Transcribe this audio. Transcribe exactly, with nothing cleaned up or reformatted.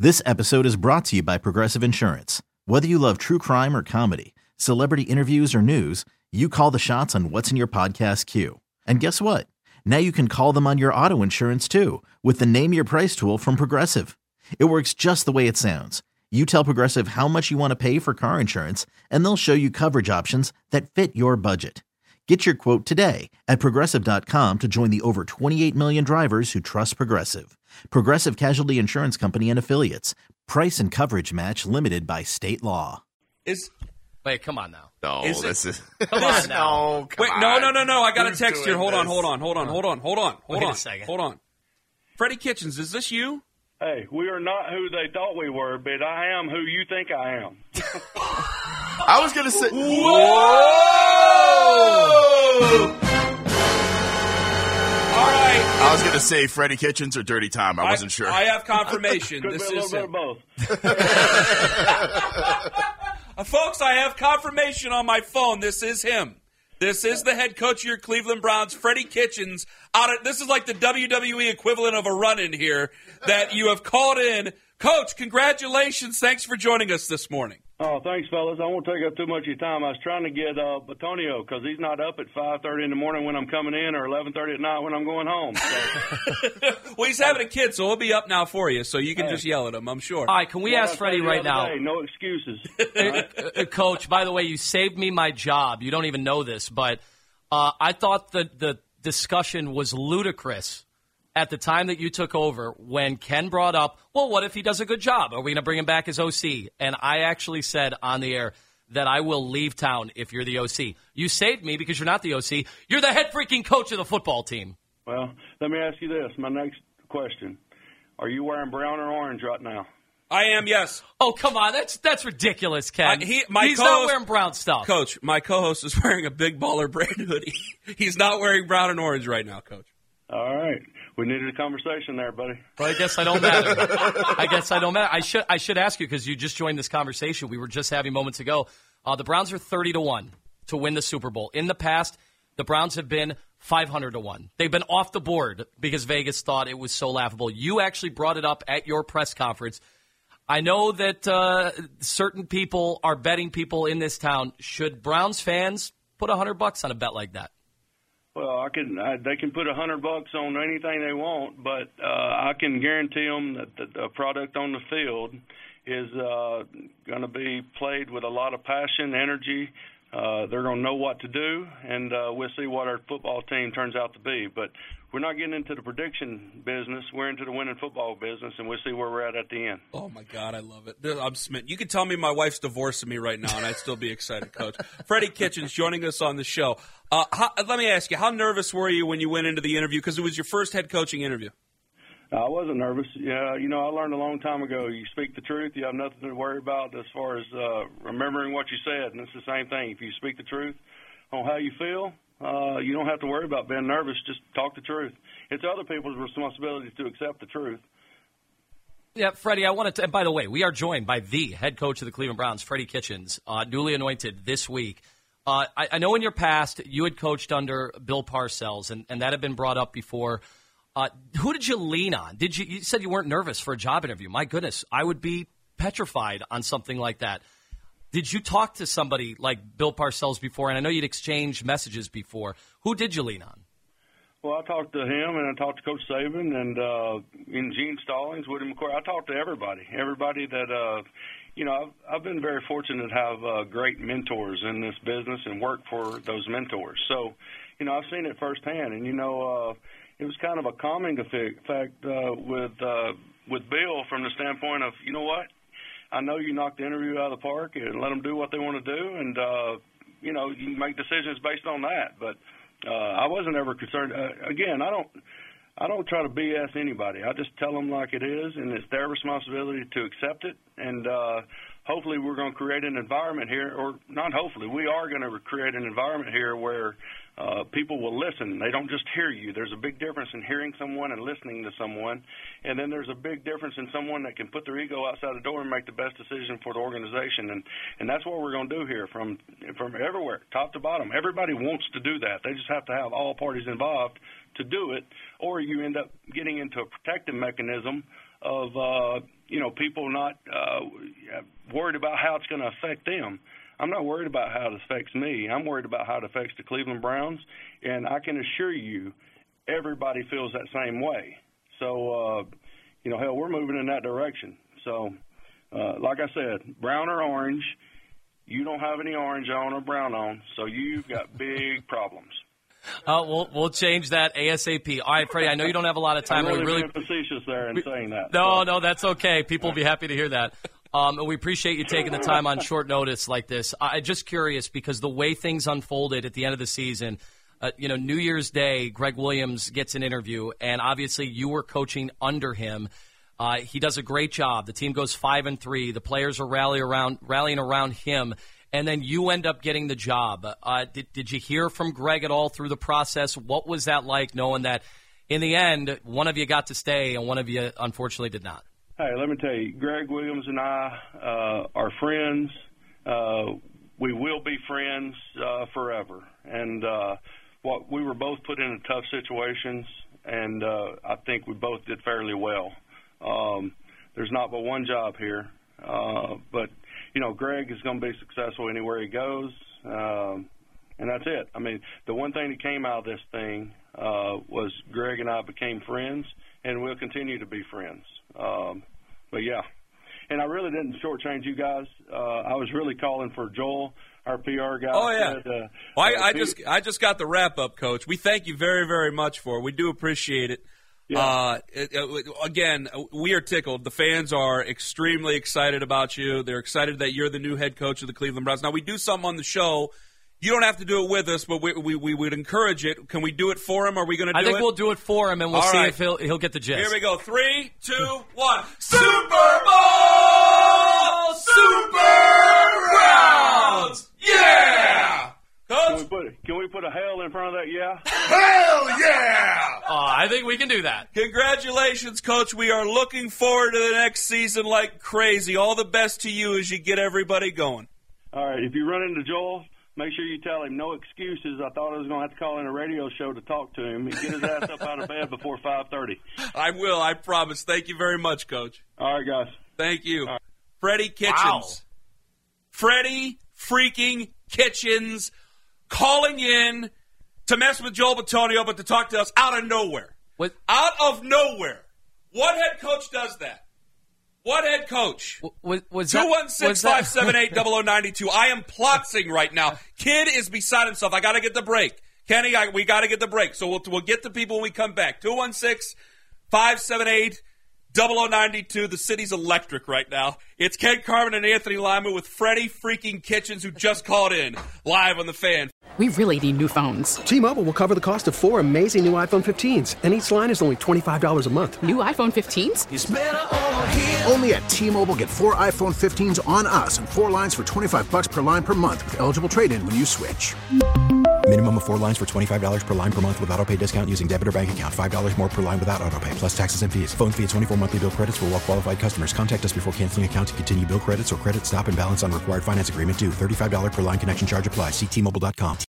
This episode is brought to you by Progressive Insurance. Whether you love true crime or comedy, celebrity interviews or news, you call the shots on what's in your podcast queue. And guess what? Now you can call them on your auto insurance too with the Name Your Price tool from Progressive. It works just the way it sounds. You tell Progressive how much you want to pay for car insurance, and they'll show you coverage options that fit your budget. Get your quote today at Progressive dot com to join the over twenty-eight million drivers who trust Progressive. Progressive Casualty Insurance Company and Affiliates. Price and coverage match limited by state law. Is Wait, come on now. No, Is this it- is. Come on now. No, come Wait, on. no, no, no, no. I got a Who's text doing here. Hold on, this? hold on, hold on, hold on, hold on, hold Wait a on. second. Hold on. Freddie Kitchens, is this you? Hey, we are not who they thought we were, but I am who you think I am. I was gonna say. Whoa! All right. I was gonna say Freddie Kitchens or Dirty Tom. I wasn't sure. I have confirmation. Could This be a is little bit him. of both. Uh, folks, I have confirmation on my phone. This is him. This is the head coach of your Cleveland Browns, Freddie Kitchens. Out of, this is like the W W E equivalent of a run-in here that you have called in. Coach, congratulations. Thanks for joining us this morning. Oh, thanks, fellas. I won't take up too much of your time. I was trying to get uh, Batonio because he's not up at five thirty in the morning when I'm coming in or eleven thirty at night when I'm going home. So, Well, he's having a kid, so he'll be up now for you, so you can Hey. just yell at him, I'm sure. All right, can we what ask I Freddie said the right other now? day, no excuses. Uh, uh, Coach, by the way, you saved me my job. You don't even know this, but uh, I thought the, the discussion was ludicrous at the time that you took over when Ken brought up, well, what if he does a good job? Are we going to bring him back as O C? And I actually said on the air that I will leave town if you're the O C. You saved me because you're not the O C. You're the head freaking coach of the football team. Well, let me ask you this. My next question. Are you wearing brown or orange right now? I am, yes. Oh, come on. That's that's ridiculous, Ken. Uh, he- my He's not co-host- wearing brown stuff. Coach, my co-host is wearing a big baller brand hoodie. He's not wearing brown and orange right now, Coach. All right. We needed a conversation there, buddy. Well, I guess I don't matter. I guess I don't matter. I should I should ask you because you just joined this conversation. We were just having moments ago. Uh, the Browns are thirty to one to win the Super Bowl. In the past, the Browns have been five hundred to one. They've been off the board because Vegas thought it was so laughable. You actually brought it up at your press conference. I know that uh, certain people are betting people in this town. Should Browns fans put a hundred bucks on a bet like that? Well, I can. I, they can put a hundred bucks on anything they want, but uh, I can guarantee them that the, the product on the field is uh, going to be played with a lot of passion, energy. Uh, they're going to know what to do, and uh, we'll see what our football team turns out to be. But we're not getting into the prediction business. We're into the winning football business, and we'll see where we're at at the end. Oh, my God, I love it. I'm smitten. You could tell me my wife's divorcing me right now, and I'd still be excited, Coach. Freddie Kitchens joining us on the show. Uh, how, let me ask you, how nervous were you when you went into the interview? Because it was your first head coaching interview. I wasn't nervous. Yeah, you know, I learned a long time ago. You speak the truth, you have nothing to worry about as far as uh, remembering what you said. And it's the same thing. If you speak the truth on how you feel, uh, you don't have to worry about being nervous. Just talk the truth. It's other people's responsibility to accept the truth. Yeah, Freddie, I wanted to, and by the way, we are joined by the head coach of the Cleveland Browns, Freddie Kitchens, uh, newly anointed this week. Uh, I, I know in your past you had coached under Bill Parcells, and, and that had been brought up before. Uh, who did you lean on? Did you, you said you weren't nervous for a job interview. My goodness, I would be petrified on something like that. Did you talk to somebody like Bill Parcells before? And I know you'd exchanged messages before. Who did you lean on? Well, I talked to him, and I talked to Coach Saban, and uh, and Gene Stallings, Woody McCoy. I talked to everybody, everybody that, uh, you know, I've, I've been very fortunate to have uh, great mentors in this business and work for those mentors. So, you know, I've seen it firsthand, and, you know, uh, it was kind of a calming effect uh, with uh, with Bill from the standpoint of, you know what, I know you knocked the interview out of the park and let them do what they want to do, and, uh, you know, you can make decisions based on that. But uh, I wasn't ever concerned. Uh, again, I don't I don't try to B S anybody. I just tell them like it is, and it's their responsibility to accept it. And uh, hopefully we're going to create an environment here, or not hopefully, we are going to create an environment here where uh, people will listen. They don't just hear you. There's a big difference in hearing someone and listening to someone, and then there's a big difference in someone that can put their ego outside the door and make the best decision for the organization. And, and that's what we're going to do here from from everywhere, top to bottom. Everybody wants to do that. They just have to have all parties involved to do it, or you end up getting into a protective mechanism of, uh, you know, people not uh, worried about how it's going to affect them. I'm not worried about how it affects me. I'm worried about how it affects the Cleveland Browns, and I can assure you everybody feels that same way. So, uh, you know, hell, we're moving in that direction. So, uh, like I said, brown or orange, you don't have any orange on or brown on, so you've got big problems. Uh, we'll we'll change that ASAP. All right, Freddie, I know you don't have a lot of time. I'm really, we really being facetious there in we, saying that. No, so. no, that's okay. People will be happy to hear that. Um, and we appreciate you taking the time on short notice like this. I'm just curious because the way things unfolded at the end of the season, uh, you know, New Year's Day, Greg Williams gets an interview, and obviously you were coaching under him. Uh, he does a great job. The team goes five and three. The players are rally around, rallying around him. And then you end up getting the job. Uh, did, did you hear from Greg at all through the process? What was that like, knowing that in the end, one of you got to stay and one of you unfortunately did not? Hey, let me tell you, Greg Williams and I uh, are friends. Uh, we will be friends uh, forever. And uh, what we were both put in tough situations, and uh, I think we both did fairly well. Um, there's not but one job here, uh, but you know, Greg is going to be successful anywhere he goes, um, and that's it. I mean, the one thing that came out of this thing uh, was Greg and I became friends, and we'll continue to be friends. Um, but, yeah, and I really didn't shortchange you guys. Uh, I was really calling for Joel, our P R guy. Oh, yeah. Said, uh, well, I, uh, I, just, I just got the wrap-up, Coach. We thank you very, very much for it. We do appreciate it. Yeah. Uh, it, it, again, we are tickled. The fans are extremely excited about you. They're excited that you're the new head coach of the Cleveland Browns. Now, we do something on the show. You don't have to do it with us, but we we, we would encourage it. Can we do it for him? Are we going to do it? I think it? we'll do it for him, and we'll All see right. if he'll, he'll get the gist. Here we go. Three, two, one. Super Bowl! Super Browns! Yeah! Can we, put, can we put a hell in front of that, yeah? Hell yeah! Uh, I think we can do that. Congratulations, Coach. We are looking forward to the next season like crazy. All the best to you as you get everybody going. All right, if you run into Joel, make sure you tell him no excuses. I thought I was going to have to call in a radio show to talk to him and get his ass up out of bed before five thirty. I will, I promise. Thank you very much, Coach. All right, guys. Thank you. Right. Freddie Kitchens. Wow. Freddie freaking Kitchens calling in to mess with Joel Bitonio, but to talk to us out of nowhere. What? Out of nowhere. What head coach does that? What head coach? Was, was two one six, five seven eight, zero zero nine two. I am plotzing right now. Kid is beside himself. I got to get the break. Kenny, I, we got to get the break. So we'll, we'll get the people when we come back. two one six, five seven eight, zero zero nine two. The city's electric right now. It's Ken Carmen and Anthony Lima with Freddie freaking Kitchens, who just called in live on the Fan. We really need new phones. T-Mobile will cover the cost of four amazing new iPhone fifteens, and each line is only twenty-five dollars a month. New iPhone fifteens? It's better over here. Only at T-Mobile, get four iPhone fifteens on us and four lines for twenty-five bucks per line per month with eligible trade-in when you switch. Minimum of four lines for twenty-five dollars per line per month with autopay discount using debit or bank account. five dollars more per line without autopay, plus taxes and fees. Phone fee at twenty-four monthly bill credits for well-qualified customers. Contact us before canceling account to continue bill credits or credit stop and balance on required finance agreement due. thirty-five dollars per line connection charge applies. See T Mobile dot com.